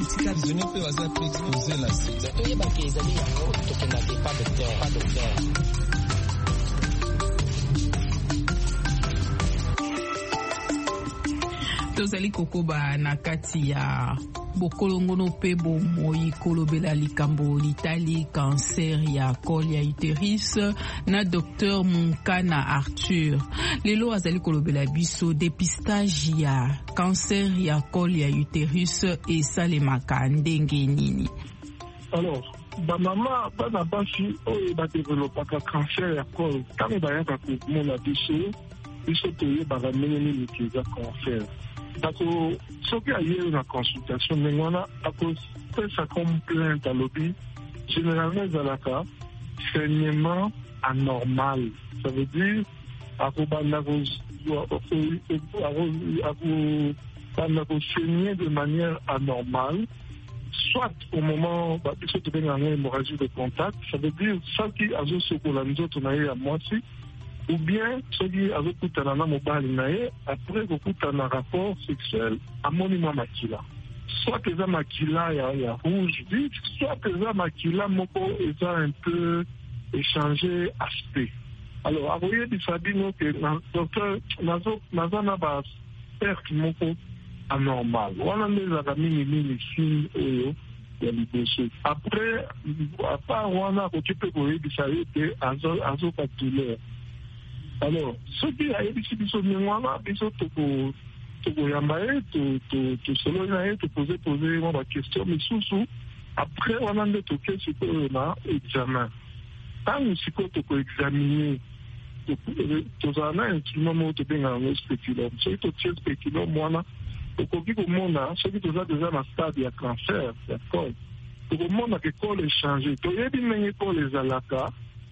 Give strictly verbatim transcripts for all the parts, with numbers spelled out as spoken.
etika prisonnier pe baza pe exposé la sida. Toyeba ke ezali yango tokendake pas docteur, pas docteur. Tozali kokoba na kati ya bokolongono pe bomoi kolobela likambo litali cancer ya col ya utérus na docteur Munkana Arthur. Lelo azali kolobela biso dépistage ya cancer ya col ya utérus esalemaka ndenge nini. Alors, ba mama bana basi oyo ba développaka cancer ya col kama bayaka komona biso biso toyebaka ndenge nini kiza cancer. Bako soki aye na consultation ndenge wana akopesa comme plainte alobi généralement ezalaka saignement anormal. Ça veut dire akobanda saigner de manière anormale, soit au moment biso tobengaka hémorragie de contact, ça veut dire soki azosokola nzoto na ye ya mwasi ou bien soki azokutana na mobali na ye après kokutana rapport sexuel amoni mwa makila, soit eza makila ya, ya rouge vif, soit eza makila moko eza un peu échangé aspect. Alors akoyebisa bino ke na docteur naza na ba perte moko anormal wana nde ezalaka mingimingi signe oyo ya liboso. Après apart wana akoki mpe koyebisa ye te azoka douleur. Alors, ce qui a été dit sur le moment, biso toko toko yambaye, to to to solo nae, to poser poser moi la question, mais sous après on a des toqués sur le examen. Quand nous si quoi toko examiner, to to zana un moment to bien un spéculum. C'est to tiens spéculum moi là, toko qui comme mona, ce qui toza déjà dans stade de cancer, d'accord. Toko mona que col est changé. To yebi menye col les alaka.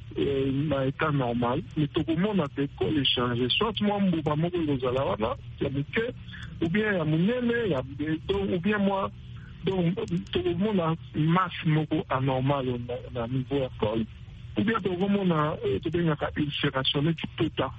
Na état normal, mais tout le monde a des cols échangés. Soit moi, mbuba moko lozala wana, ya muke, ou bien ya munene, ya ou bien moi, donc tout le monde a masse moko anormal na niveau ya col. Ou bien tout le monde a tout bien ka ulcération qui peut ta.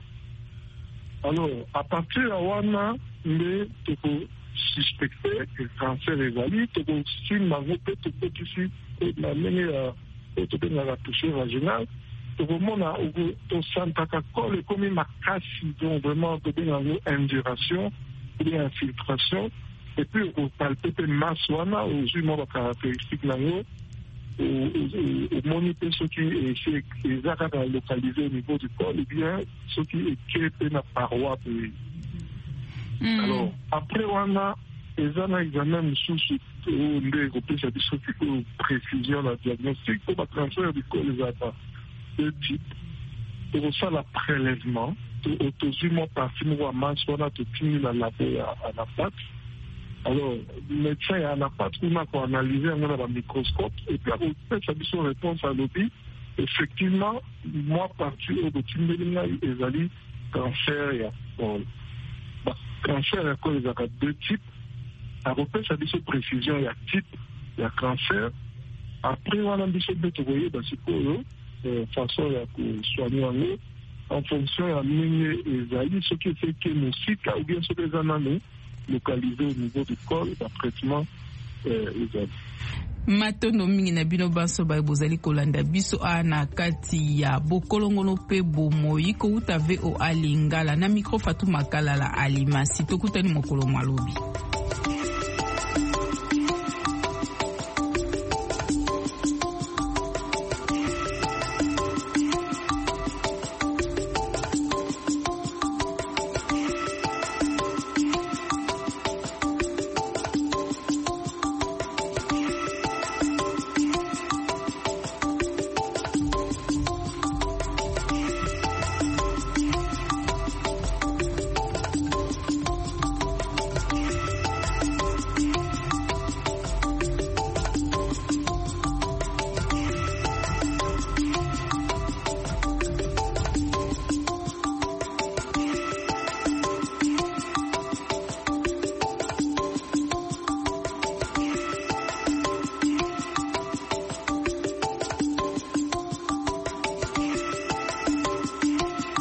Alors, à partir de wana, mais tu peux suspecter que le cancer est valide, tu peux si ma voûte, tu peux ici, la manière, tu peux la toucher vaginale. Tout le monde a au Santa Col comme une casse, donc vraiment de bien en induration, ou bien infiltration, et puis au palpéter masse wana, aux humains caractéristiques là, au moniteur ce qui est exactement localisé au niveau du corps, et bien ce qui est qui est la paroi. Alors, après wana, les ans examen sous où on est groupé, c'est des précision, la diagnostic, pour le cancer du corps, les attaques. De type, pour ça, le prélèvement, autosuivant par film ou masse, on a tout fini la laver à la pâte. Alors, le médecin à la pâte, on a analysé on a un microscope, et puis après, ça dit son réponse à l'objet. Effectivement, moi, parti au bout de les alliés, cancer et bon. Cancer, il y a deux types. Après, ça dit son précision, il y a type, il y a cancer. Après, on a dit son bétoyer, c'est quoi, façon ya soigner en fonction ya mine ezali ce qui fait que nous site ou bien ce des ananes localisé au niveau du corps le traitement ezali matondo mingi na bino banso ba bozali kolanda biso ana kati ya bokolongono pe bomoi ko uta V O A Lingala na micro Fatuma Kalala Alimasi tokutani mokolo malobi.